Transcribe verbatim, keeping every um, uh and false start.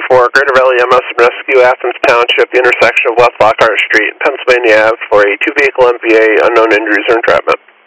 for Greater Valley M S and Rescue, Athens Township, the intersection of West Lockhart Street and Pennsylvania Ave for a two-vehicle M V A, unknown injuries or entrapment.